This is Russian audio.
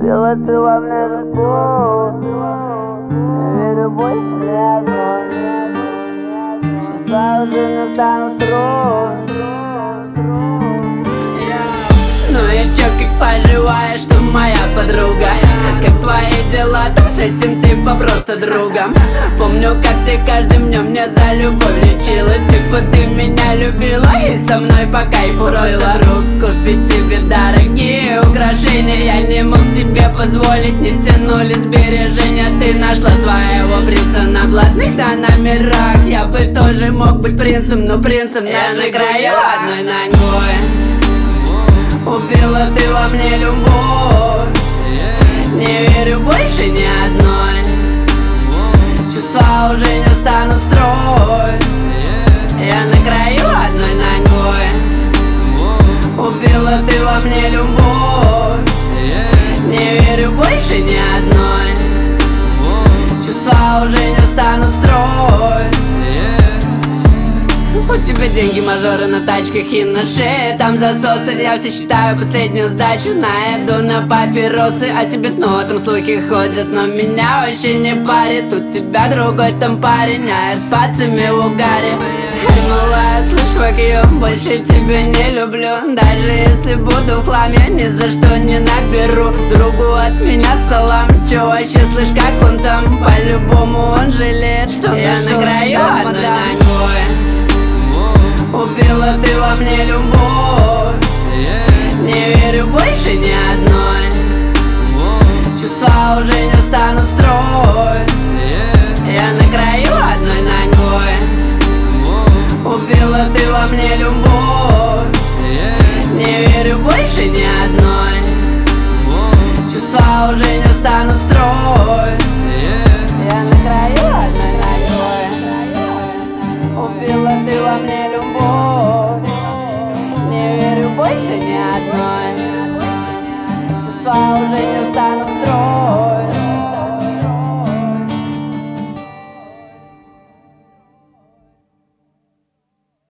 Убила ты во мне любовь, не верю больше ни одной. Числа уже не стану строить. Ну и чё, как поживаешь, ты моя подруга? Как твои дела, там с этим типа просто другом? Помню, как ты каждым днем мне за любовь лечила. Типа ты меня любила и со мной по кайфу была. Друг, купить тебе дорогие украшения я не мог себе позволить, не тянули сбережения. Ты нашла своего принца на блатных номерах. Я бы тоже мог быть принцем, но принцем я на краю одной ногой. Убила ты во мне любовь, не верю больше ни одной. Чувства уже не встанут в строй. Я на краю одной ногой. Убила ты во мне любовь, не верю больше ни одной. Чувства уже не встанут в строй. У тебя деньги, мажоры на тачках и на шее, там засосы. Я все считаю последнюю сдачу на еду, на папиросы. А тебе снова там слухи ходят, но меня вообще не парит. Тут тебя другой там парень, а я с пацами в угаре. Эй, малая, слышь, fuck you, больше тебя не люблю. Даже если буду в хламе, ни за что не наберу. Другу от меня салам, чё вообще, слышь, как он там? По-любому он жалеет, что я на краю одной ногой. Убила ты во мне любовь, не верю больше ни одной. Чувства уже не встанут в строй. Я на краю одной ногой. Убила ты во мне любовь, не верю больше ни одной. Чувства уже не встанут в строй.